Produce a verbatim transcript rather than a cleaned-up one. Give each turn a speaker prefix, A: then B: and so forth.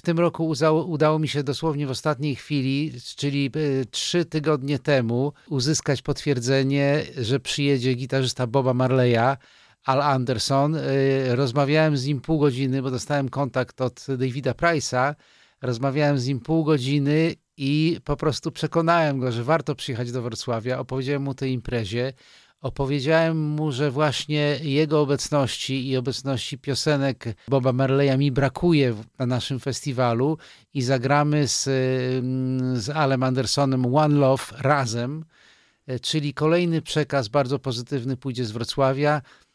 A: tym roku udało, udało mi się dosłownie w ostatniej chwili, czyli trzy tygodnie temu, uzyskać potwierdzenie, że przyjedzie gitarzysta Boba Marleya, Al Anderson. Rozmawiałem z nim pół godziny, bo dostałem kontakt od Davida Price'a. Rozmawiałem z nim pół godziny i po prostu przekonałem go, że warto przyjechać do Wrocławia. Opowiedziałem mu o tej imprezie. Opowiedziałem mu, że właśnie jego obecności i obecności piosenek Boba Marleya mi brakuje na naszym festiwalu i zagramy z, z Alem Andersonem One Love razem, czyli kolejny przekaz bardzo pozytywny pójdzie z Wrocławia.